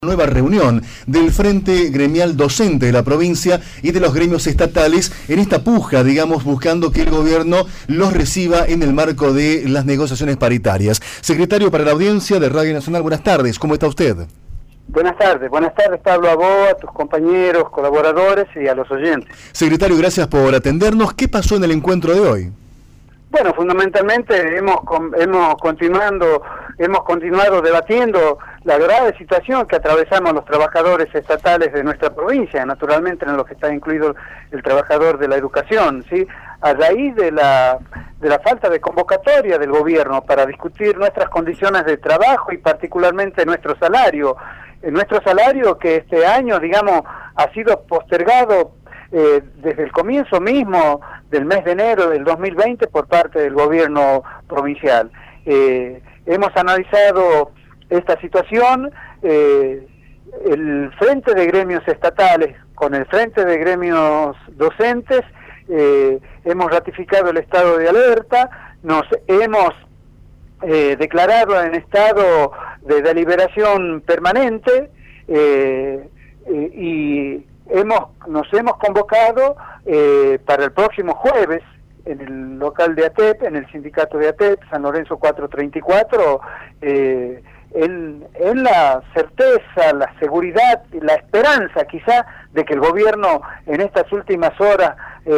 Nueva reunión del Frente Gremial Docente de la provincia y de los gremios estatales en esta puja, digamos, buscando que el gobierno los reciba en el marco de las negociaciones paritarias. Secretario para la audiencia de Radio Nacional, buenas tardes, ¿cómo está usted? Buenas tardes Pablo, a vos, a tus compañeros, colaboradores y a los oyentes. Secretario, gracias por atendernos. ¿Qué pasó en el encuentro de hoy? Bueno, fundamentalmente hemos continuado debatiendo la grave situación que atravesamos los trabajadores estatales de nuestra provincia, naturalmente en lo que está incluido el trabajador de la educación, ¿sí? A raíz de la falta de convocatoria del gobierno para discutir nuestras condiciones de trabajo y particularmente nuestro salario que este año, digamos, ha sido postergado desde el comienzo mismo del mes de enero del 2020 por parte del gobierno provincial. Hemos analizado esta situación, el Frente de Gremios Estatales con el Frente de Gremios Docentes, hemos ratificado el estado de alerta, nos hemos declarado en estado de deliberación permanente y nos hemos convocado para el próximo jueves en el local de ATEP, en el sindicato de ATEP, San Lorenzo 434, en la certeza, la seguridad, la esperanza quizá de que el gobierno en estas últimas horas,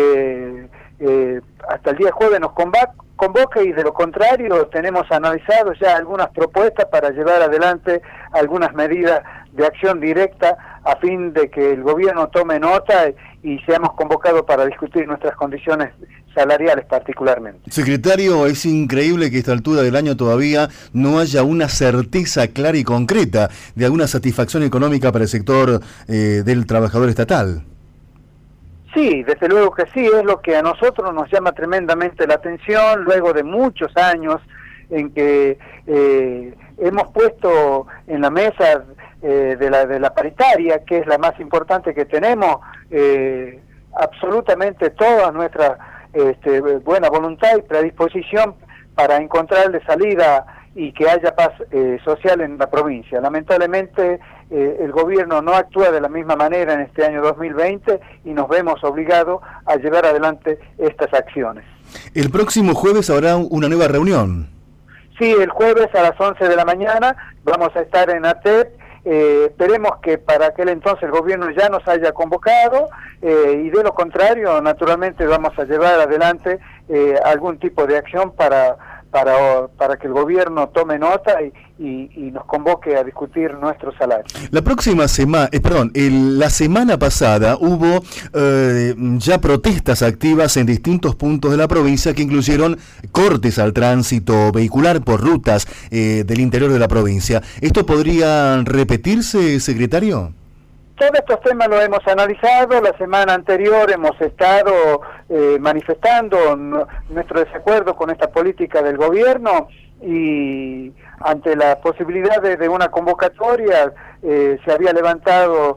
hasta el día jueves nos convoque, y de lo contrario tenemos analizado ya algunas propuestas para llevar adelante algunas medidas de acción directa a fin de que el gobierno tome nota y seamos convocados para discutir nuestras condiciones salariales particularmente. Secretario, es increíble que a esta altura del año todavía no haya una certeza clara y concreta de alguna satisfacción económica para el sector del trabajador estatal. Sí, desde luego que sí, es lo que a nosotros nos llama tremendamente la atención, luego de muchos años en que hemos puesto en la mesa de la paritaria, que es la más importante que tenemos, absolutamente toda nuestra buena voluntad y predisposición para encontrarle salida y que haya paz social en la provincia. Lamentablemente el gobierno no actúa de la misma manera en este año 2020 y nos vemos obligados a llevar adelante estas acciones. El próximo jueves habrá una nueva reunión. Sí, el jueves a las 11 de la mañana vamos a estar en ATEP. Esperemos que para aquel entonces el gobierno ya nos haya convocado y de lo contrario, naturalmente vamos a llevar adelante algún tipo de acción para que el gobierno tome nota y nos convoque a discutir nuestro salario. La próxima semana, la semana pasada hubo ya protestas activas en distintos puntos de la provincia que incluyeron cortes al tránsito vehicular por rutas del interior de la provincia. ¿Esto podría repetirse, secretario? Todos estos temas los hemos analizado. La semana anterior hemos estado manifestando nuestro desacuerdo con esta política del gobierno y ante la posibilidad de una convocatoria se habían levantado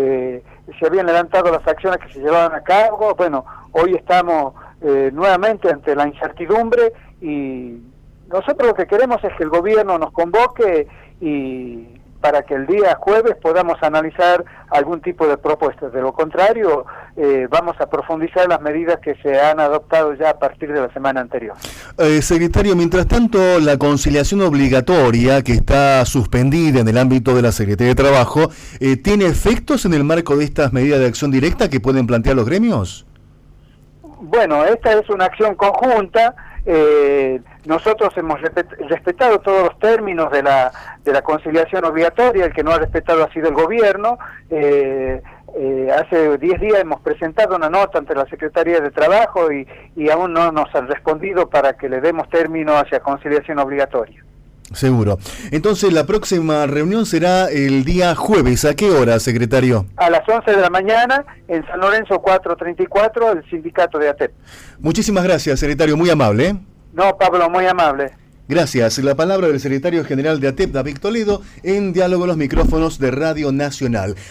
las acciones que se llevaban a cabo. Bueno, hoy estamos nuevamente ante la incertidumbre y nosotros lo que queremos es que el gobierno nos convoque y para que el día jueves podamos analizar algún tipo de propuestas. De lo contrario, vamos a profundizar las medidas que se han adoptado ya a partir de la semana anterior. Secretario, mientras tanto, la conciliación obligatoria que está suspendida en el ámbito de la Secretaría de Trabajo, ¿tiene efectos en el marco de estas medidas de acción directa que pueden plantear los gremios? Bueno, esta es una acción conjunta. Nosotros hemos respetado todos los términos de la conciliación obligatoria. El que no ha respetado ha sido el gobierno. Hace 10 días hemos presentado una nota ante la Secretaría de Trabajo y aún no nos han respondido para que le demos término hacia conciliación obligatoria. Seguro. Entonces la próxima reunión será el día jueves. ¿A qué hora, secretario? A las 11 de la mañana en San Lorenzo 434, el sindicato de ATEP. Muchísimas gracias, secretario, muy amable. No, Pablo, muy amable. Gracias. La palabra del secretario general de ATEP, David Toledo, en diálogo a los micrófonos de Radio Nacional.